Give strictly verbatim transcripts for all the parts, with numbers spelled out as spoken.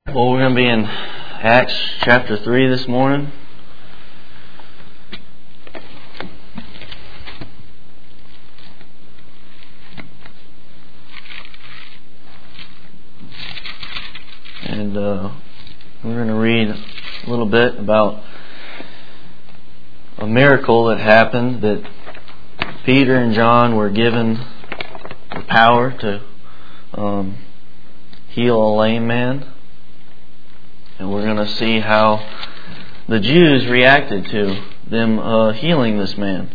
Well, we're going to be in Acts chapter three this morning. And uh, we're going to read a little bit about a miracle that happened, that Peter and John were given the power to um, heal a lame man. And we're going to see how the Jews reacted to them uh, healing this man.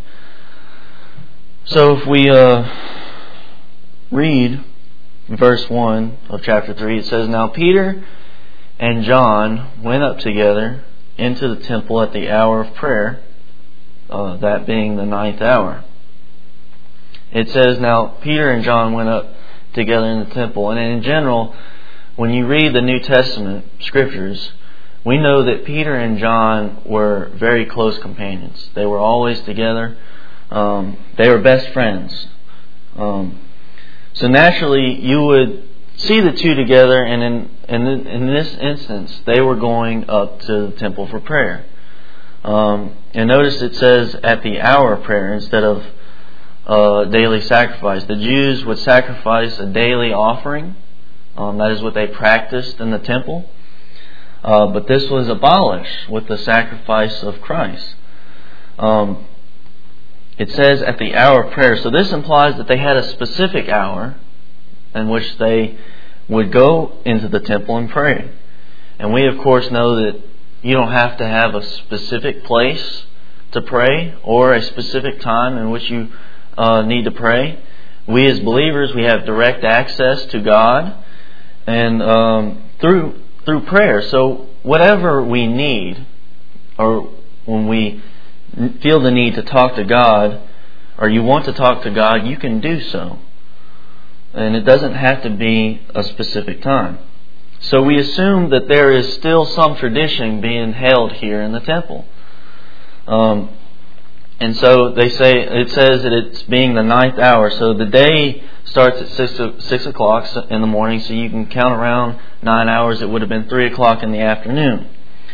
So if we uh, read verse one of chapter three, it says, "Now Peter and John went up together into the temple at the hour of prayer, uh, that being the ninth hour." It says, now Peter and John went up together in the temple. And in general, when you read the New Testament scriptures, we know that Peter and John were very close companions. They were always together. Um, they were best friends. Um, so naturally, you would see the two together, and in, in, in this instance, they were going up to the temple for prayer. Um, and notice it says at the hour of prayer instead of uh, daily sacrifice. The Jews would sacrifice a daily offering. Um, that is what they practiced in the temple. Uh, but this was abolished with the sacrifice of Christ. Um, it says at the hour of prayer. So this implies that they had a specific hour in which they would go into the temple and pray. And we, of course, know that you don't have to have a specific place to pray or a specific time in which you uh, need to pray. We as believers, we have direct access to God. And um, through through prayer. So whatever we need, or when we feel the need to talk to God, or you want to talk to God, you can do so. And it doesn't have to be a specific time. So we assume that there is still some tradition being held here in the temple. Um, and so they say, it says that it's being the ninth hour. So the day starts at six, six o'clock in the morning, so you can count around nine hours. It would have been three o'clock in the afternoon.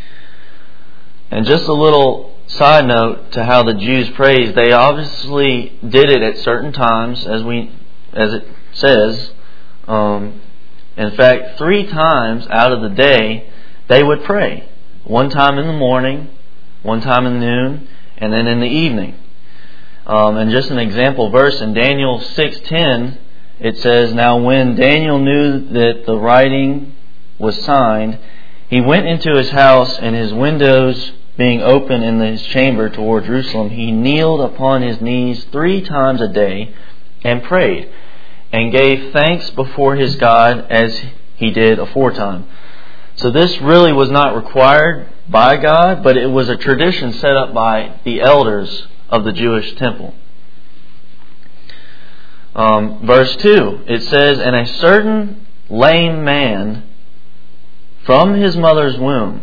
And just a little side note to how the Jews prayed, they obviously did it at certain times, as we, as it says. Um, in fact, three times out of the day, they would pray. One time in the morning, one time in noon, and then in the evening. Um, and just an example verse in Daniel six ten, it says, "Now when Daniel knew that the writing was signed, he went into his house, and his windows being open in his chamber toward Jerusalem, he kneeled upon his knees three times a day and prayed, and gave thanks before his God as he did aforetime." So this really was not required by God, but it was a tradition set up by the elders of the Jewish temple. Um, verse two, it says, "And a certain lame man from his mother's womb."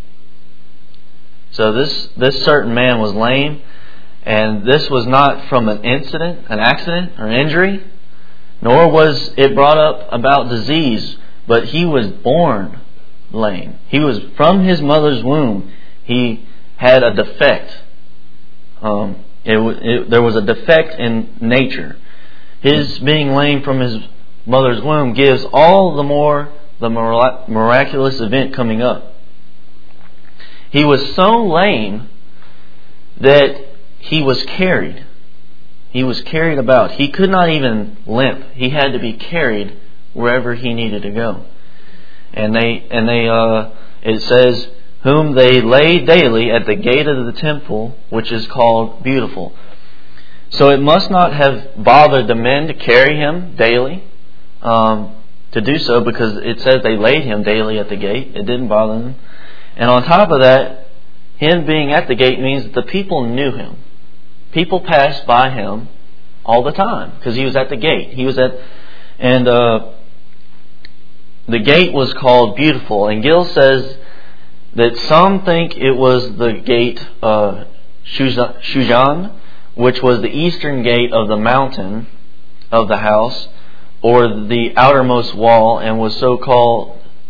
So this, this certain man was lame, and this was not from an incident, an accident, or injury, nor was it brought up about disease, but he was born lame. He was from his mother's womb. He had a defect. Um, it, it, there was a defect in nature. His being lame from his mother's womb gives all the more the miraculous event coming up. He was so lame that he was carried. He was carried about. He could not even limp. He had to be carried wherever he needed to go. And they, and they, uh, it says, "Whom they laid daily at the gate of the temple, which is called Beautiful." So it must not have bothered the men to carry him daily, um, to do so, because it says they laid him daily at the gate. It didn't bother them. And on top of that, him being at the gate means that the people knew him. People passed by him all the time because he was at the gate. He was at, and uh, the gate was called Beautiful. And Gill says that some think it was the gate uh, Shujan, which was the eastern gate of the mountain of the house, or the outermost wall, and was so called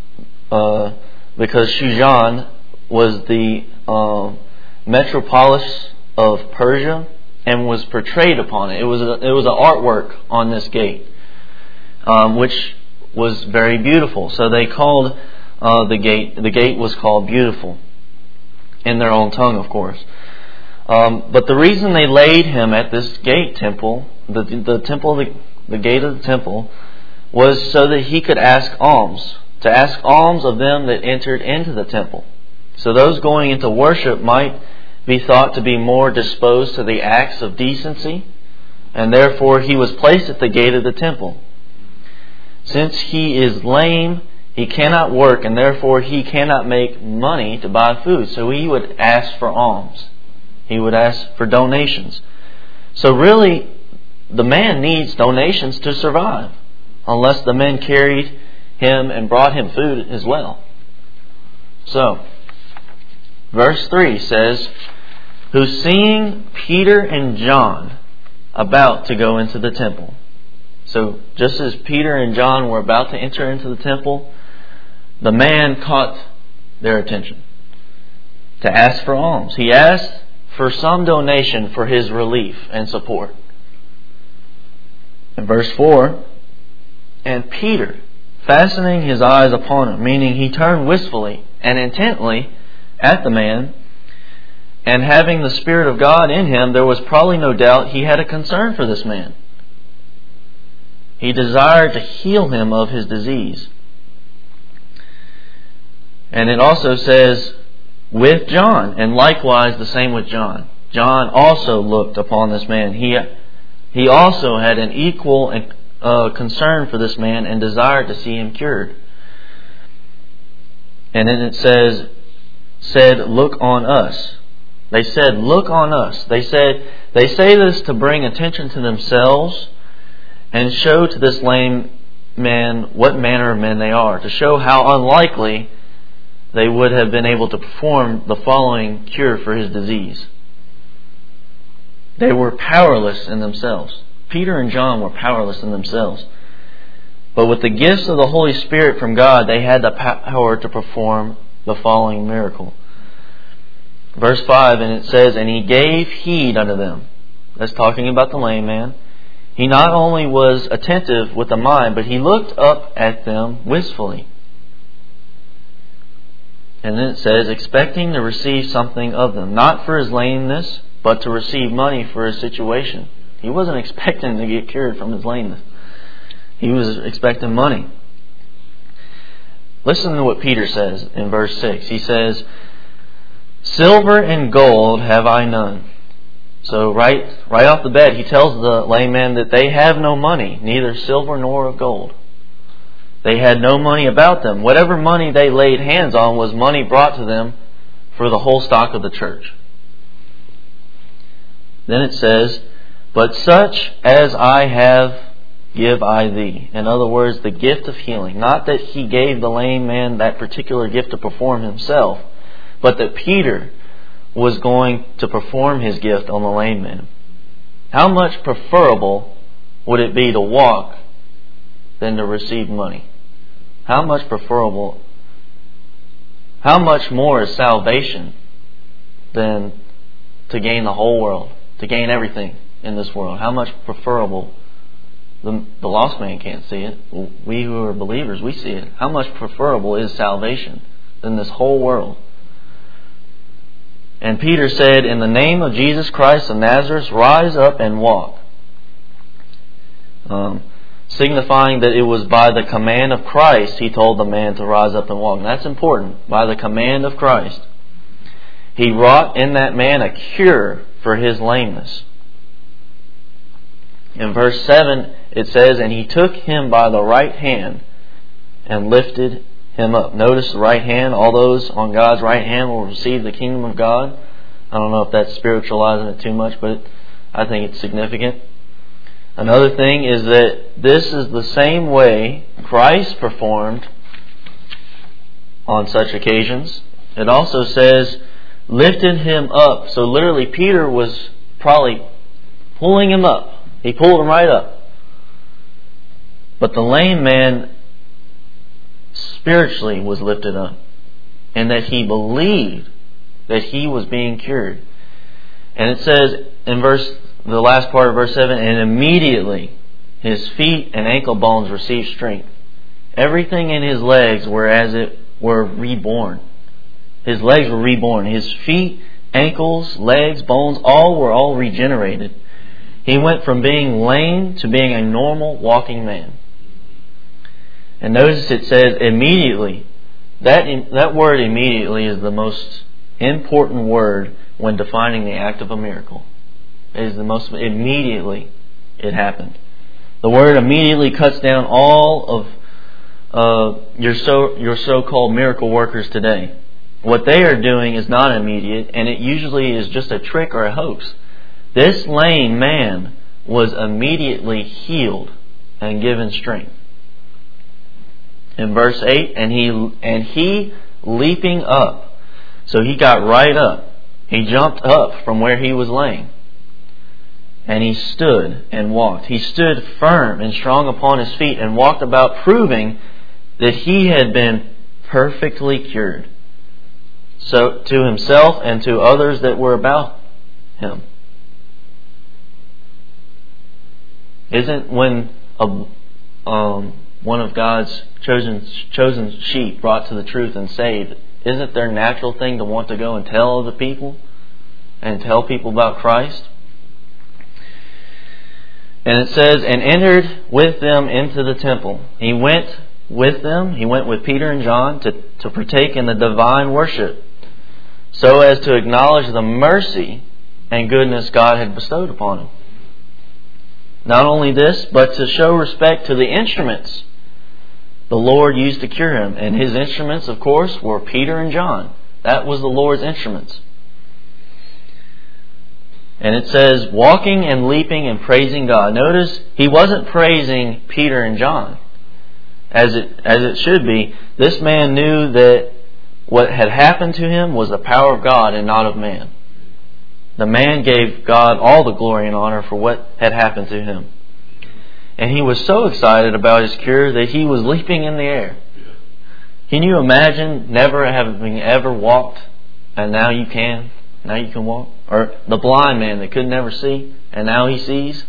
uh, because Shushan was the uh, metropolis of Persia and was portrayed upon it. It was a, it was an artwork on this gate, um, which was very beautiful. So they called uh, the gate. The gate was called Beautiful, in their own tongue, of course. Um, but the reason they laid him at this gate temple, the the temple, the, the gate of the temple, was so that he could ask alms, to ask alms of them that entered into the temple. So those going into worship might be thought to be more disposed to the acts of decency, and therefore he was placed at the gate of the temple. Since he is lame, he cannot work, and therefore he cannot make money to buy food. So he would ask for alms. He would ask for donations. So really, the man needs donations to survive, unless the men carried him and brought him food as well. So, verse three says, who seeing Peter and John about to go into the temple. So, just as Peter and John were about to enter into the temple, the man caught their attention to ask for alms. He asked for some donation for his relief and support. In verse four, and Peter, fastening his eyes upon him, meaning he turned wistfully and intently at the man, and having the Spirit of God in him, there was probably no doubt he had a concern for this man. He desired to heal him of his disease. And it also says, with John, and likewise the same with John. John also looked upon this man. He he also had an equal uh, concern for this man and desired to see him cured. And then it says, said, look on us. They said, look on us. They said, they say this to bring attention to themselves and show to this lame man what manner of men they are, to show how unlikely they would have been able to perform the following cure for his disease. They were powerless in themselves. Peter and John were powerless in themselves. But with the gifts of the Holy Spirit from God, they had the power to perform the following miracle. Verse five, and it says, and he gave heed unto them. That's talking about the lame man. He not only was attentive with the mind, but he looked up at them wistfully. And then it says, expecting to receive something of them. Not for his lameness, but to receive money for his situation. He wasn't expecting to get cured from his lameness. He was expecting money. Listen to what Peter says in verse six. He says, silver and gold have I none. So right, right off the bat, he tells the lame man that they have no money, neither silver nor of gold. They had no money about them. Whatever money they laid hands on was money brought to them for the whole stock of the church. Then it says, but such as I have, give I thee. In other words, the gift of healing. Not that he gave the lame man that particular gift to perform himself, but that Peter was going to perform his gift on the lame man. How much preferable would it be to walk than to receive money? How much preferable, how much more is salvation than to gain the whole world, to gain everything in this world? How much preferable? The, the lost man can't see it. We who are believers, we see it. How much preferable is salvation than this whole world? And Peter said, in the name of Jesus Christ of Nazareth, rise up and walk. Um, signifying that it was by the command of Christ he told the man to rise up and walk. And that's important. By the command of Christ. He wrought in that man a cure for his lameness. In verse seven it says, and he took him by the right hand and lifted him up. Notice the right hand. All those on God's right hand will receive the kingdom of God. I don't know if that's spiritualizing it too much, but I think it's significant. Another thing is that this is the same way Christ performed on such occasions. It also says, lifted him up. So literally Peter was probably pulling him up. He pulled him right up. But the lame man spiritually was lifted up, and that he believed that he was being cured. And it says in verse, the last part of verse seven, and immediately his feet and ankle bones received strength. Everything in his legs were as it were reborn. His legs were reborn. His feet, ankles, legs, bones, all were all regenerated. He went from being lame to being a normal walking man. And notice it says immediately. That, that word immediately is the most important word when defining the act of a miracle. It is the most immediately it happened. The word immediately cuts down all of uh, your so your so-called miracle workers today. What they are doing is not immediate, and it usually is just a trick or a hoax. This lame man was immediately healed and given strength. In verse eight, and he and he leaping up. So he got right up. He jumped up from where he was laying. And he stood and walked. He stood firm and strong upon his feet and walked about, proving that he had been perfectly cured. So to himself and to others that were about him. Isn't when a, um, one of God's chosen chosen sheep brought to the truth and saved, isn't their natural thing to want to go and tell other people and tell people about Christ? And it says, and entered with them into the temple. He went with them, he went with Peter and John to, to partake in the divine worship, so as to acknowledge the mercy and goodness God had bestowed upon him. Not only this, but to show respect to the instruments the Lord used to cure him. And his instruments, of course, were Peter and John. That was the Lord's instruments. And it says, walking and leaping and praising God. Notice, he wasn't praising Peter and John as it as it should be. This man knew that what had happened to him was the power of God and not of man. The man gave God all the glory and honor for what had happened to him. And he was so excited about his cure that he was leaping in the air. Can you imagine never having ever walked, and now you can? Now you can walk? Or the blind man that could never see, and now he sees?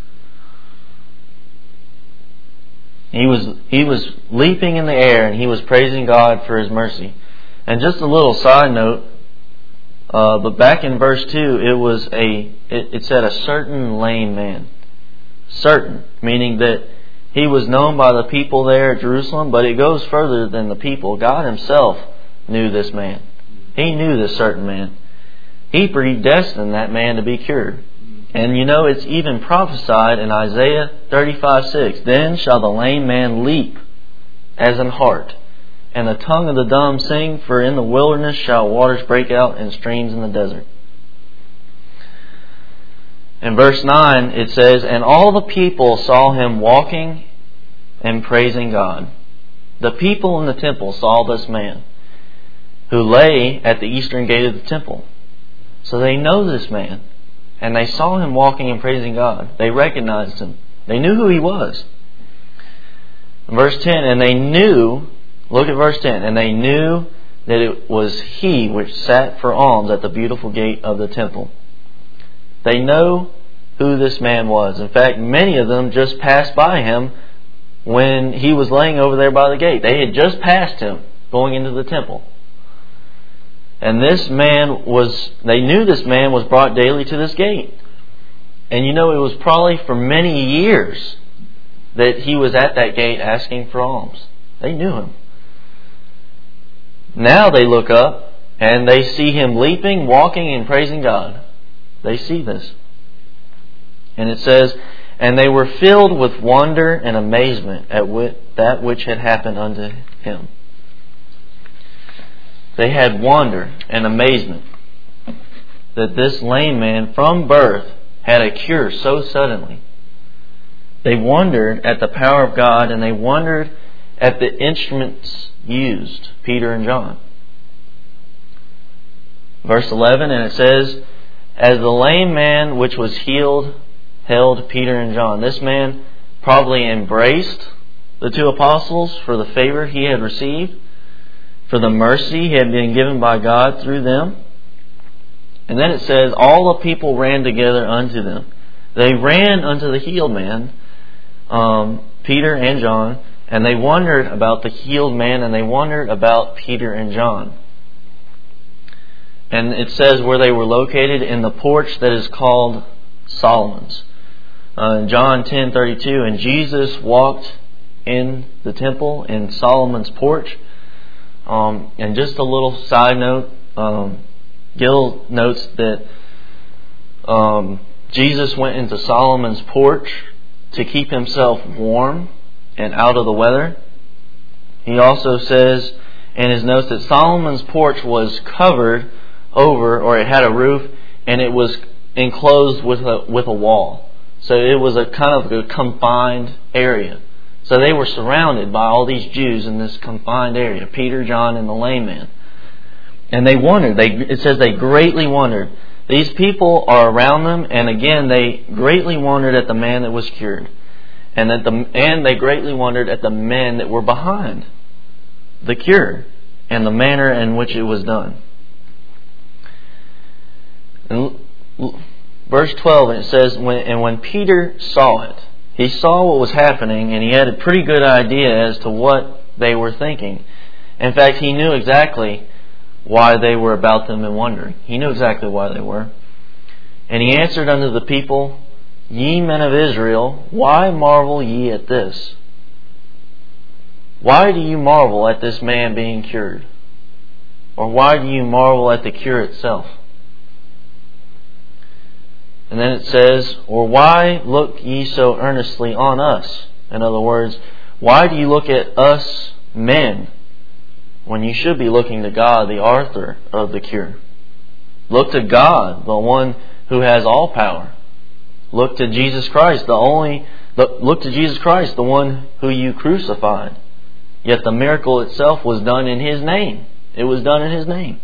He was he was leaping in the air, and he was praising God for his mercy. And just a little side note, uh, but back in verse two, it was a it, it said a certain lame man. Certain, meaning that he was known by the people there at Jerusalem, but it goes further than the people. God himself knew this man. He knew this certain man. He predestined that man to be cured. And you know, it's even prophesied in Isaiah thirty-five six. Then shall the lame man leap as an hart, and the tongue of the dumb sing, for in the wilderness shall waters break out and streams in the desert. In verse nine it says, and all the people saw him walking and praising God. The people in the temple saw this man who lay at the eastern gate of the temple. So they know this man. And they saw him walking and praising God. They recognized him. They knew who he was. Verse ten, and they knew, look at verse ten, and they knew that it was he which sat for alms at the beautiful gate of the temple. They know who this man was. In fact, many of them just passed by him when he was laying over there by the gate. They had just passed him going into the temple. And this man was, they knew this man was brought daily to this gate. And you know, it was probably for many years that he was at that gate asking for alms. They knew him. Now they look up and they see him leaping, walking, and praising God. They see this. And it says, and they were filled with wonder and amazement at that which had happened unto him. They had wonder and amazement that this lame man from birth had a cure so suddenly. They wondered at the power of God, and they wondered at the instruments used, Peter and John. Verse eleven, and it says, as the lame man which was healed held Peter and John. This man probably embraced the two apostles for the favor he had received, for the mercy he had been given by God through them. And then it says, all the people ran together unto them. They ran unto the healed man, um, Peter and John, and they wondered about the healed man, and they wondered about Peter and John. And it says where they were located, in the porch that is called Solomon's. Uh, in John ten thirty-two, and Jesus walked in the temple in Solomon's porch. Um, and just a little side note, um, Gill notes that um, Jesus went into Solomon's porch to keep himself warm and out of the weather. He also says in his notes that Solomon's porch was covered over, or it had a roof, and it was enclosed with a with a wall. So it was a kind of a confined area. So they were surrounded by all these Jews in this confined area, Peter, John, and the lame man. And they wondered. They, it says they greatly wondered. These people are around them, and again they greatly wondered at the man that was cured, and that the and they greatly wondered at the men that were behind the cure and the manner in which it was done. And verse twelve, and it says, when, and when Peter saw it, he saw what was happening, and he had a pretty good idea as to what they were thinking. In fact, he knew exactly why they were about them and wondering. He knew exactly why they were. And he answered unto the people, Ye men of Israel, why marvel ye at this? Why do you marvel at this man being cured? Or why do you marvel at the cure itself? And then it says, or why look ye so earnestly on us? In other words, why do you look at us men when you should be looking to God, the author of the cure? Look to God, the one who has all power. Look to Jesus Christ, the only. Look to Jesus Christ, the one who you crucified. Yet the miracle itself was done in His name. It was done in His name.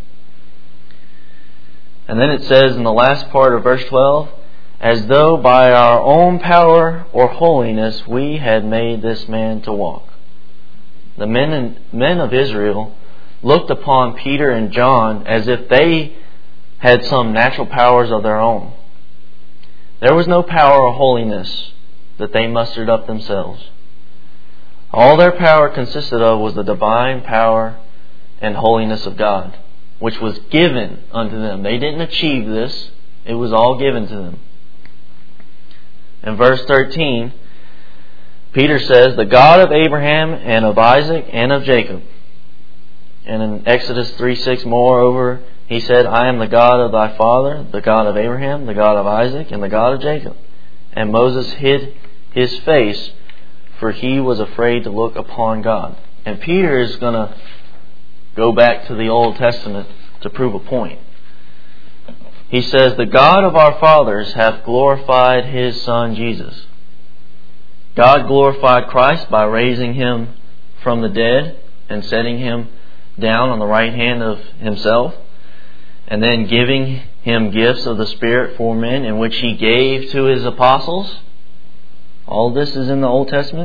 And then it says in the last part of verse twelve, as though by our own power or holiness we had made this man to walk. The men and men of Israel looked upon Peter and John as if they had some natural powers of their own. There was no power or holiness that they mustered up themselves. All their power consisted of was the divine power and holiness of God, which was given unto them. They didn't achieve this. It was all given to them. In verse thirteen, Peter says, the God of Abraham and of Isaac and of Jacob. And in Exodus three six, moreover, he said, I am the God of thy father, the God of Abraham, the God of Isaac, and the God of Jacob. And Moses hid his face, for he was afraid to look upon God. And Peter is going to go back to the Old Testament to prove a point. He says, the God of our fathers hath glorified His Son Jesus. God glorified Christ by raising Him from the dead and setting Him down on the right hand of Himself, and then giving Him gifts of the Spirit for men, in which He gave to His apostles. All of this is in the Old Testament.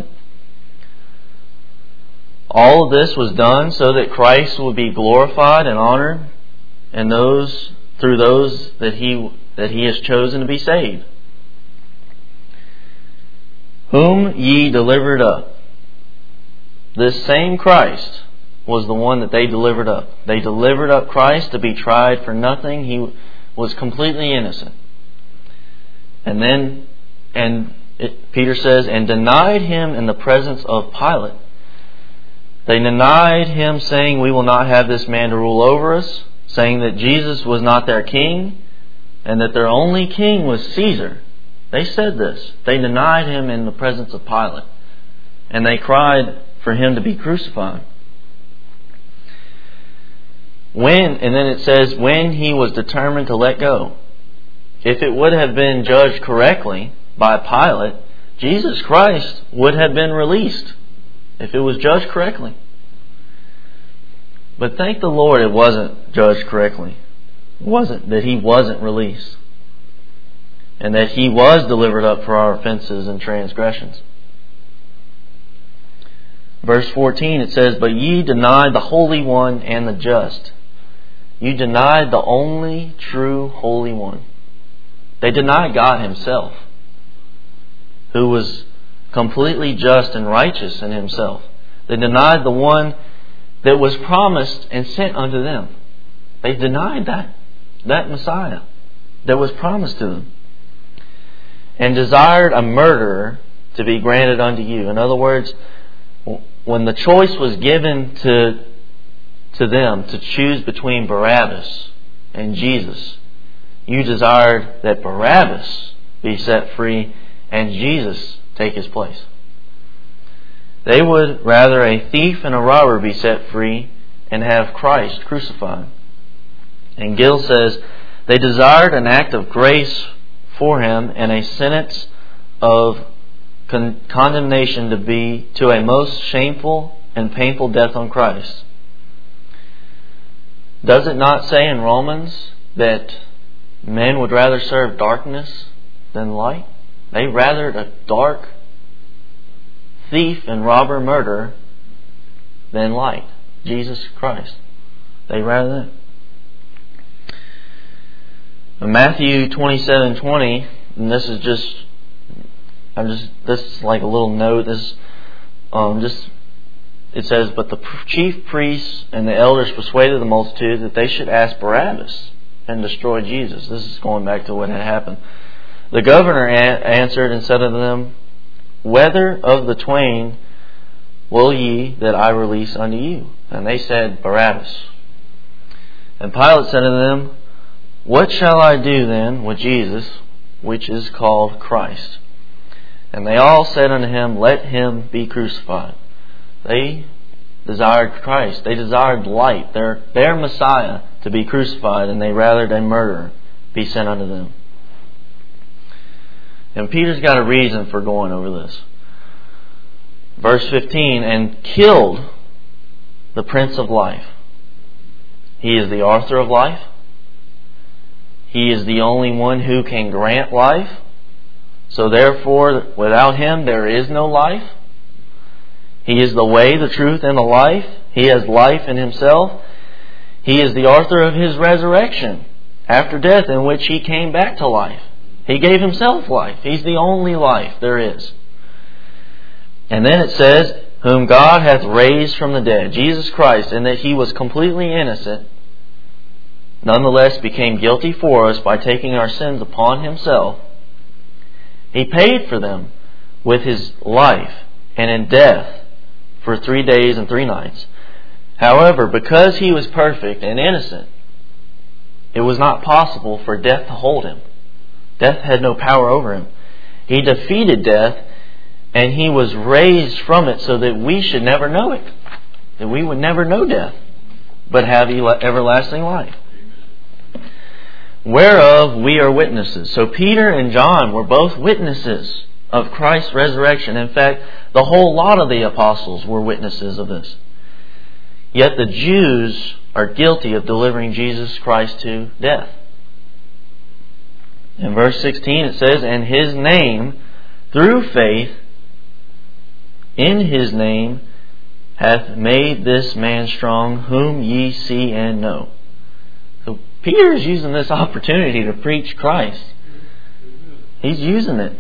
All of this was done so that Christ would be glorified and honored, and those through those that He that He has chosen to be saved. Whom ye delivered up. This same Christ was the one that they delivered up. They delivered up Christ to be tried for nothing. He was completely innocent. And then, and it, Peter says, and denied Him in the presence of Pilate. They denied Him, saying, we will not have this man to rule over us, saying that Jesus was not their king, and that their only king was Caesar. They said this. They denied Him in the presence of Pilate. And they cried for Him to be crucified. When, and then it says, when He was determined to let go. If it would have been judged correctly by Pilate, Jesus Christ would have been released. If it was judged correctly. But thank the Lord it wasn't judged correctly. It wasn't, that He wasn't released. And that He was delivered up for our offenses and transgressions. verse fourteen, it says, "But ye denied the Holy One and the just." You denied the only true Holy One. They denied God Himself, who was completely just and righteous in Himself. They denied the one that was promised and sent unto them. They denied that, that Messiah that was promised to them. And desired a murderer to be granted unto you. In other words, when the choice was given to, to them to choose between Barabbas and Jesus, you desired that Barabbas be set free and Jesus take His place. They would rather a thief and a robber be set free and have Christ crucified. And Gill says, they desired an act of grace for Him and a sentence of con- condemnation to be to a most shameful and painful death on Christ. Does it not say in Romans that men would rather serve darkness than light? They rathered a dark thief and robber murderer than light, Jesus Christ. They rather that. In Matthew twenty-seven twenty, and this is just, I'm just, this is like a little note. This, um, just, it says, "But the chief priests and the elders persuaded the multitude that they should ask Barabbas and destroy Jesus." This is going back to what had happened. "The governor a- answered and said unto them, Whether of the twain will ye that I release unto you? And they said, Barabbas. And Pilate said unto them, What shall I do then with Jesus, which is called Christ? And they all said unto him, Let him be crucified." They desired Christ. They desired light, their, their Messiah, to be crucified, and they rathered a murderer be sent unto them. And Peter's got a reason for going over this. Verse fifteen, "And killed the Prince of Life." He is the author of life. He is the only one who can grant life. So therefore, without Him, there is no life. He is the way, the truth, and the life. He has life in Himself. He is the author of His resurrection after death, in which He came back to life. He gave Himself life. He's the only life there is. And then it says, "Whom God hath raised from the dead," Jesus Christ, and that He was completely innocent, nonetheless became guilty for us by taking our sins upon Himself. He paid for them with His life and in death for three days and three nights. However, because He was perfect and innocent, it was not possible for death to hold Him. Death had no power over Him. He defeated death, and He was raised from it so that we should never know it. That we would never know death, but have everlasting life. Whereof we are witnesses. So Peter and John were both witnesses of Christ's resurrection. In fact, the whole lot of the apostles were witnesses of this. Yet the Jews are guilty of delivering Jesus Christ to death. In verse sixteen it says, "And His name, through faith in His name, hath made this man strong, whom ye see and know." So Peter is using this opportunity to preach Christ. He's using it.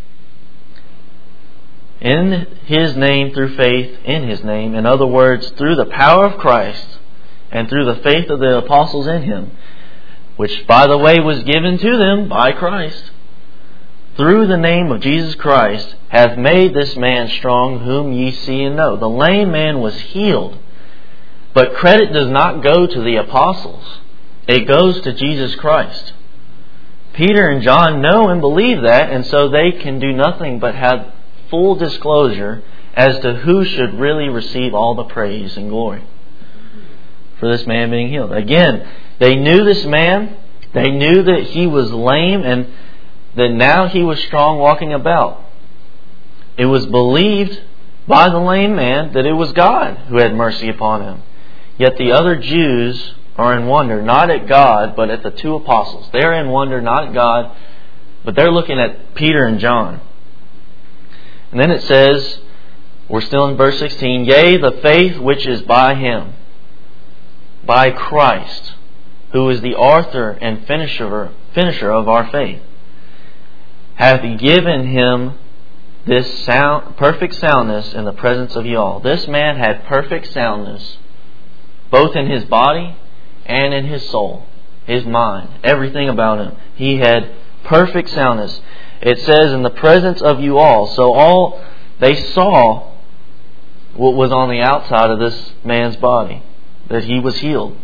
In His name, through faith in His name. In other words, through the power of Christ and through the faith of the apostles in Him, which, by the way, was given to them by Christ, through the name of Jesus Christ, hath made this man strong, whom ye see and know. The lame man was healed. But credit does not go to the apostles. It goes to Jesus Christ. Peter and John know and believe that, and so they can do nothing but have full disclosure as to who should really receive all the praise and glory for this man being healed. Again, they knew this man. They knew that he was lame and that now he was strong walking about. It was believed by the lame man that it was God who had mercy upon him. Yet the other Jews are in wonder, not at God, but at the two apostles. They're in wonder, not at God, but they're looking at Peter and John. And then it says, We're still in verse sixteen. Yea, the faith which is by Him, by Christ, who is the author and finisher, finisher of our faith, hath given Him this sound, perfect soundness in the presence of you all. This man had perfect soundness, both in his body and in his soul, his mind, everything about him. He had perfect soundness. It says in the presence of you all. So all they saw what was on the outside of this man's body, that he was healed.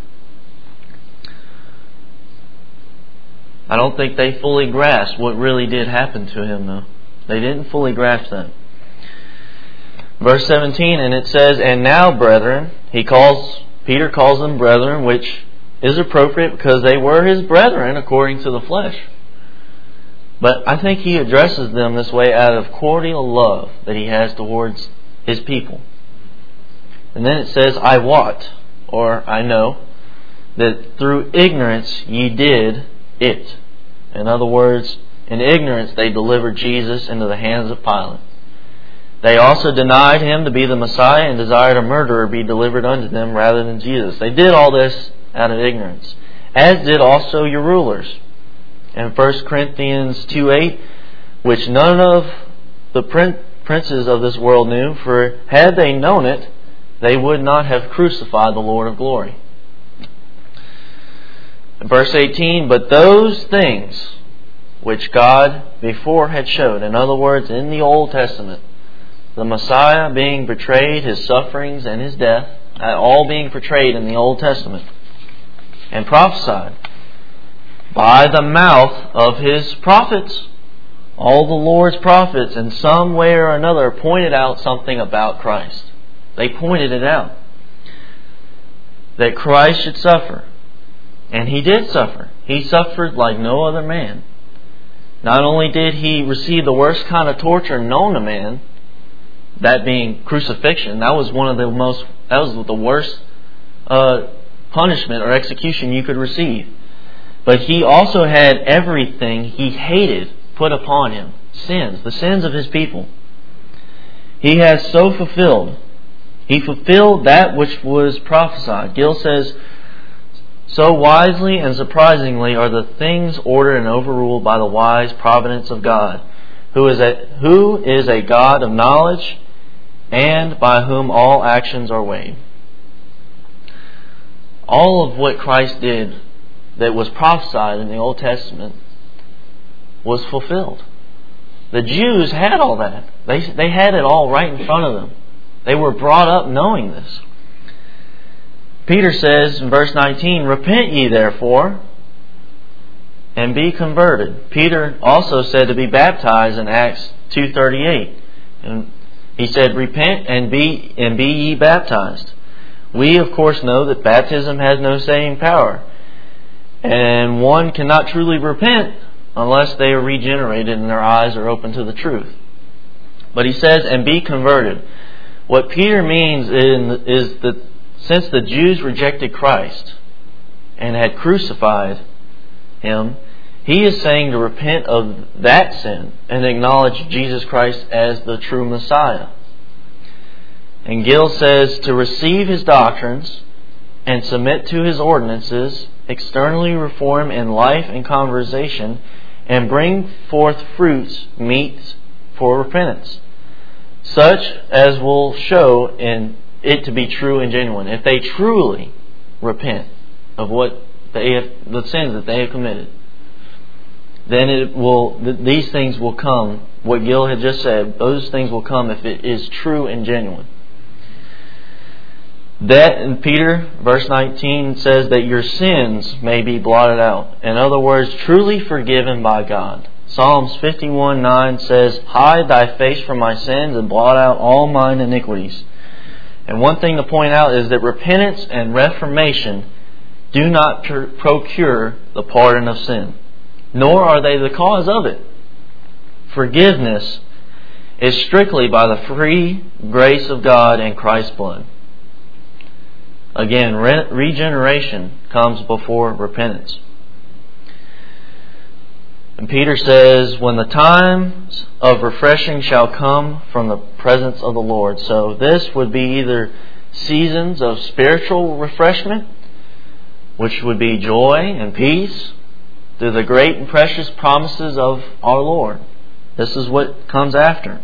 I don't think they fully grasped what really did happen to him, though. They didn't fully grasp that. Verse seventeen, and it says, and now, brethren, he calls, Peter calls them brethren, which is appropriate because they were his brethren according to the flesh. But I think he addresses them this way out of cordial love that he has towards his people. And then it says, I wot, or I know, that through ignorance ye did it. In other words, in ignorance they delivered Jesus into the hands of Pilate. They also denied Him to be the Messiah and desired a murderer be delivered unto them rather than Jesus. They did all this out of ignorance, as did also your rulers. In First Corinthians two eight, which none of the princes of this world knew, for had they known it, they would not have crucified the Lord of glory. In verse eighteen, but those things which God before had showed, in other words, in the Old Testament, the Messiah being portrayed, His sufferings and His death, all being portrayed in the Old Testament, and prophesied by the mouth of His prophets. All the Lord's prophets in some way or another pointed out something about Christ. They pointed it out. That Christ should suffer. And He did suffer. He suffered like no other man. Not only did He receive the worst kind of torture known to man, that being crucifixion, that was one of the most, that was the worst uh, punishment or execution you could receive. But He also had everything He hated put upon Him. Sins, the sins of His people. He has so fulfilled. He fulfilled that which was prophesied. Gill says, so wisely and surprisingly are the things ordered and overruled by the wise providence of God, who is a, who is a God of knowledge, and by whom all actions are weighed. All of what Christ did that was prophesied in the Old Testament was fulfilled. The Jews had all that. They, they had it all right in front of them. They were brought up knowing this. Peter says in verse nineteen, repent ye therefore, and be converted. Peter also said to be baptized in Acts two thirty-eight. And he said, repent and be and be ye baptized. We, of course, know that baptism has no saving power. And one cannot truly repent unless they are regenerated and their eyes are open to the truth. But he says, and be converted. What Peter means in, is that since the Jews rejected Christ and had crucified Him, he is saying to repent of that sin and acknowledge Jesus Christ as the true Messiah. And Gill says to receive His doctrines and submit to His ordinances, externally reform in life and conversation, and bring forth fruits meet for repentance, such as will show in it to be true and genuine. If they truly repent of what they have, the sins that they have committed, then it will. Th- these things will come. What Gill had just said, those things will come if it is true and genuine. That in Peter, verse nineteen, says that your sins may be blotted out. In other words, truly forgiven by God. Psalms fifty-one nine says, hide thy face from my sins and blot out all mine iniquities. And one thing to point out is that repentance and reformation do not pr- procure the pardon of sin, nor are they the cause of it. Forgiveness is strictly by the free grace of God and Christ's blood. Again, re- regeneration comes before repentance. And Peter says, when the times of refreshing shall come from the presence of the Lord. So this would be either seasons of spiritual refreshment, which would be joy and peace through the great and precious promises of our Lord. This is what comes after.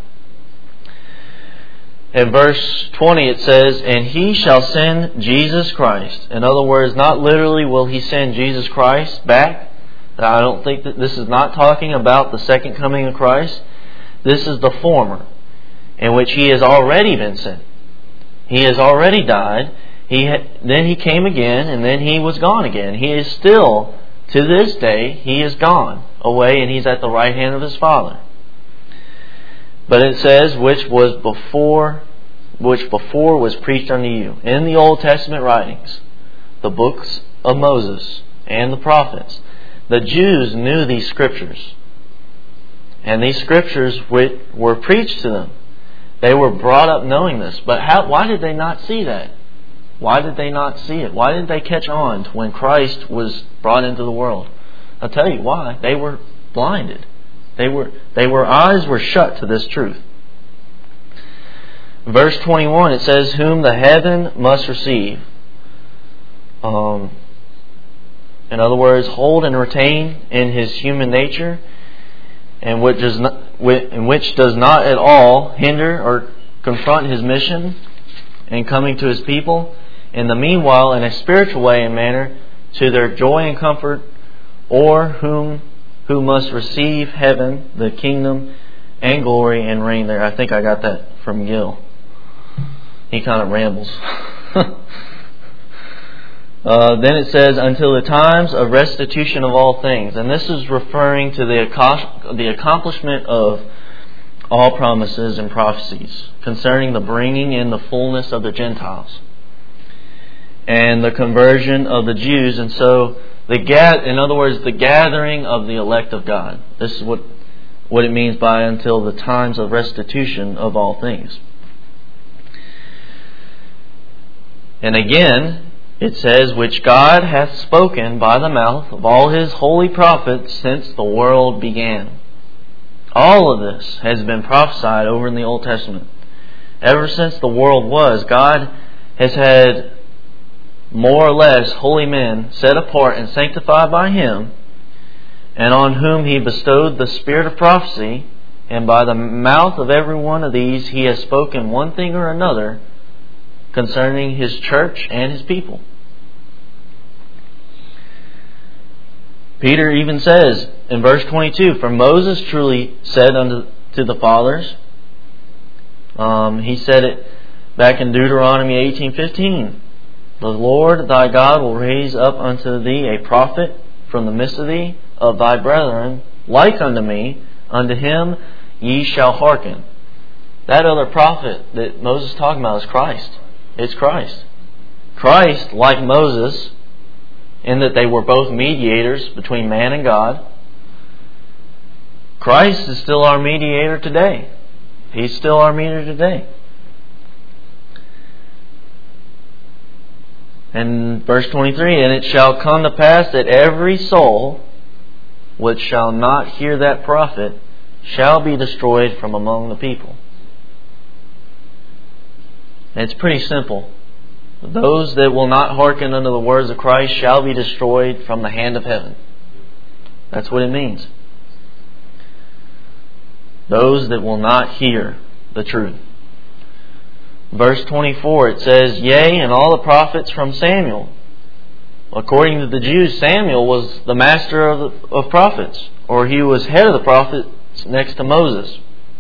In verse twenty it says, and He shall send Jesus Christ. In other words, not literally will He send Jesus Christ back. I don't think that this is not talking about the second coming of Christ. This is the former, in which He has already been sent. He has already died. He ha- then He came again, and then He was gone again. He is still, to this day, He is gone away, and He's at the right hand of His Father. But it says, which was before, which before was preached unto you. In the Old Testament writings, the books of Moses and the prophets, the Jews knew these scriptures. And these scriptures were preached to them. They were brought up knowing this. But how, why did they not see that? Why did they not see it? Why didn't they catch on to when Christ was brought into the world? I'll tell you why. They were blinded. They were, they were eyes were shut to this truth. Verse twenty-one, it says, whom the heaven must receive. Um, in other words, hold and retain in His human nature, and which does not, in which does not at all hinder or confront His mission in coming to His people. In the meanwhile, in a spiritual way and manner, to their joy and comfort, or whom who must receive heaven, the kingdom, and glory, and reign there. I think I got that from Gil. He kind of rambles. uh, then it says, until the times of restitution of all things. And this is referring to the, ac- the accomplishment of all promises and prophecies concerning the bringing in the fullness of the Gentiles and the conversion of the Jews. And so, the ga- in other words, the gathering of the elect of God. This is what, what it means by until the times of restitution of all things. And again, it says, which God hath spoken by the mouth of all His holy prophets since the world began. All of this has been prophesied over in the Old Testament. Ever since the world was, God has had more or less holy men set apart and sanctified by Him, and on whom He bestowed the spirit of prophecy, and by the mouth of every one of these He has spoken one thing or another concerning His church and His people. Peter even says in verse twenty-two, for Moses truly said unto to the fathers, um, he said it back in Deuteronomy eighteen fifteen, the Lord thy God will raise up unto thee a prophet from the midst of thee, of thy brethren, like unto me, unto him ye shall hearken. That other prophet that Moses is talking about is Christ. It's Christ. Christ, like Moses, in that they were both mediators between man and God, Christ is still our mediator today. He's still our mediator today. And verse twenty-three, and it shall come to pass that every soul which shall not hear that prophet shall be destroyed from among the people. And it's pretty simple. Those that will not hearken unto the words of Christ shall be destroyed from the hand of heaven. That's what it means. Those that will not hear the truth. Verse twenty-four, it says, yea, and all the prophets from Samuel. According to the Jews, Samuel was the master of, the, of prophets, or he was head of the prophets next to Moses.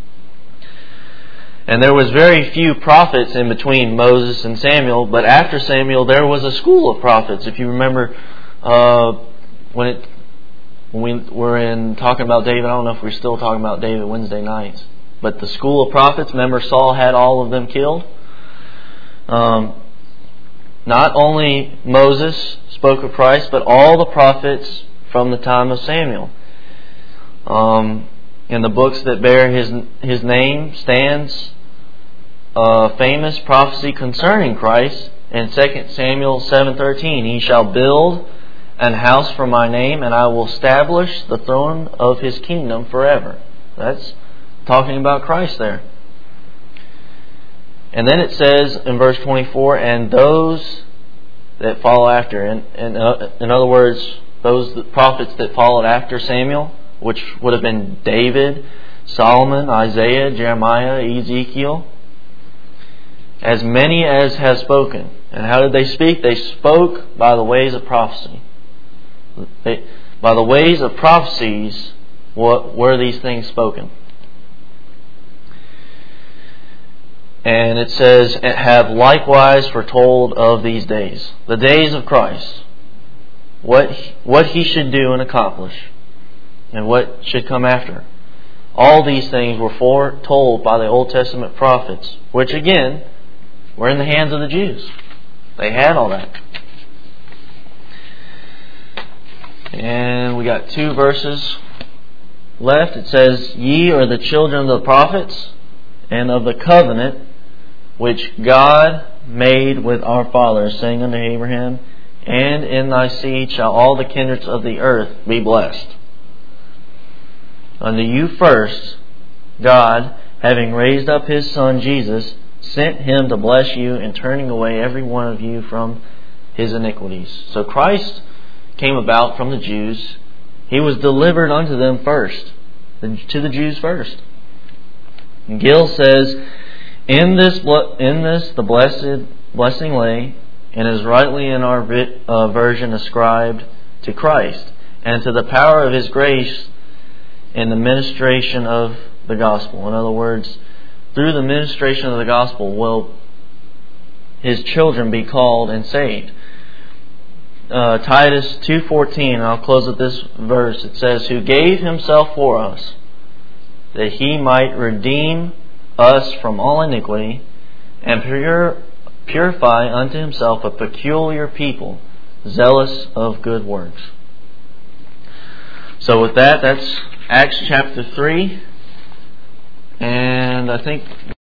And there was very few prophets in between Moses and Samuel, but after Samuel there was a school of prophets. If you remember uh, when it when we were in talking about David, I don't know if we're still talking about David Wednesday nights, but the school of prophets, remember Saul had all of them killed? Um, not only Moses spoke of Christ, but all the prophets from the time of Samuel. Um, in the books that bear his his name stands a famous prophecy concerning Christ in Second Samuel seven thirteen. He shall build an house for my name, and I will establish the throne of his kingdom forever. That's talking about Christ there. And then it says in verse twenty-four, and those that follow after. In, in, uh, in other words, those prophets that followed after Samuel, which would have been David, Solomon, Isaiah, Jeremiah, Ezekiel, as many as have spoken. And how did they speak? They spoke by the ways of prophecy. They, by the ways of prophecies, what were these things spoken? And it says, have likewise foretold of these days. The days of Christ. What, what He should do and accomplish. And what should come after. All these things were foretold by the Old Testament prophets. Which again, were in the hands of the Jews. They had all that. And we got two verses left. It says, ye are the children of the prophets, and of the covenant which God made with our fathers, saying unto Abraham, and in thy seed shall all the kindreds of the earth be blessed. Unto you first, God, having raised up His Son Jesus, sent Him to bless you in turning away every one of you from his iniquities. So Christ came about from the Jews. He was delivered unto them first, to the Jews first. And Gill says, In this, in this the blessed blessing lay, and is rightly in our uh, version ascribed to Christ, and to the power of His grace in the ministration of the gospel. In other words, through the ministration of the gospel will His children be called and saved. Uh, Titus two fourteen, and I'll close with this verse. It says, who gave Himself for us, that He might redeem us from all iniquity, and pure, purify unto Himself a peculiar people, zealous of good works. So with that, that's Acts chapter three. And I think